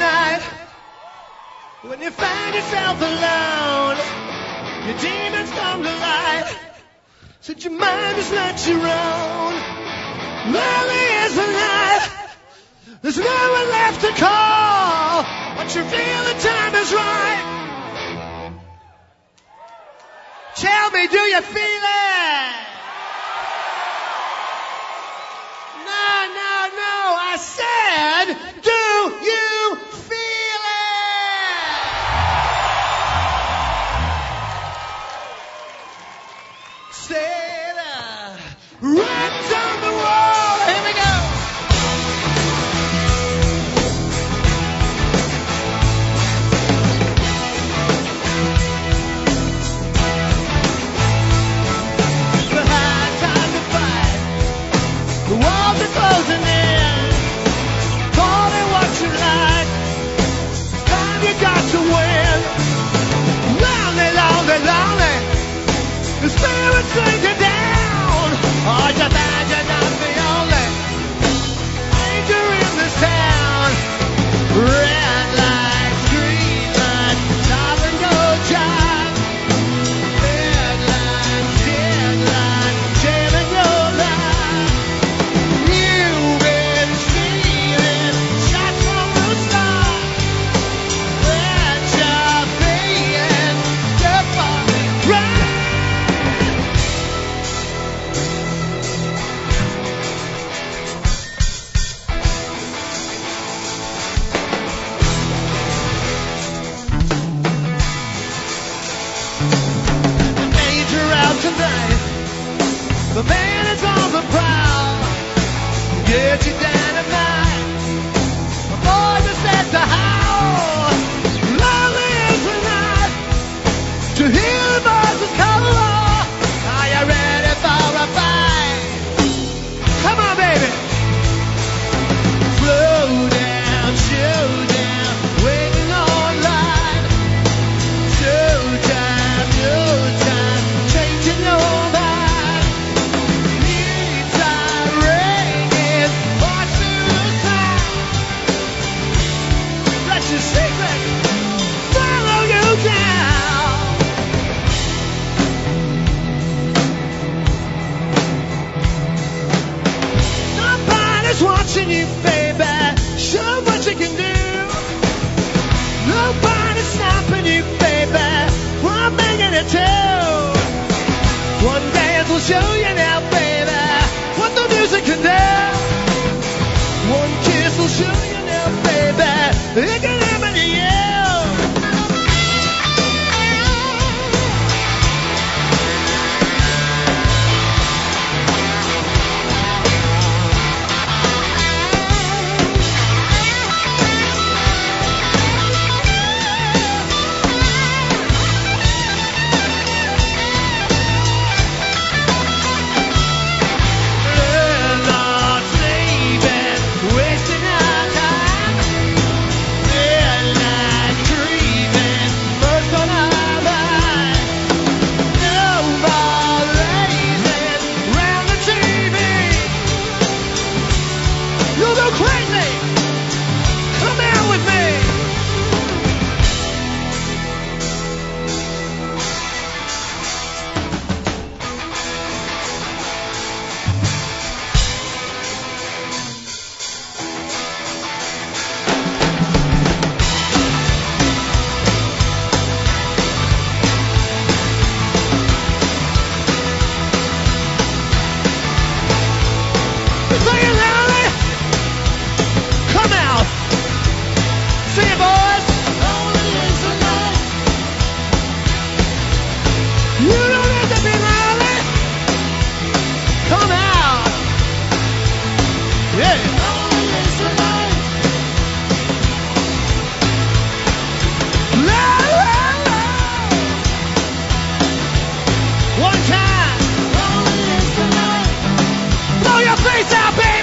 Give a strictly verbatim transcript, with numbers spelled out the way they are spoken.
night when you find yourself alone. Your demons come to light, since your mind is not your own. Lonely is the night, there's no one left to call, but you feel the time is right. Tell me, do you feel it? No, no, no, I said, do you feel it? Say it, uh, right down the wall, here we go. The high time to fight, the walls are closing in. Call it what you like, time you got to win. Lonely, lonely, lonely, the spirit's sinking down. Oh, you find you're not the only danger in this town. Red light, green light, stop and go jive. Red light, dead light, jamming your life. You've been stealing shots from the start. That you're paying the fucking price. The major out tonight, the man is on the prowl. Get you dynamite, the boys are set to howl. Lonely is the night to hear the voices call. Are you ready for a fight? Come on, baby. Slow down, show down, waiting online. Showtime, no time, changing your mind. Needs are ringing, voice to the side. Let your secret follow you down. Nobody's watching you, baby. Show what you can do. Nobody's stopping you, baby. From making it too. One dance will show you now, baby, what the music can do. One kiss will show you now, baby, it can happen to you. We're not sleeping, wasting our time. Midnight dreaming, first on our mind. No more lazing round the T V. You'll go crazy. Come out with me. Say it loudly. Come out. Sing it, boys. Lonely is the night. You don't have to be lonely. Come out. Yeah. Lonely is the night. La, la, la. One time. Lonely is the night. Blow your face out, baby.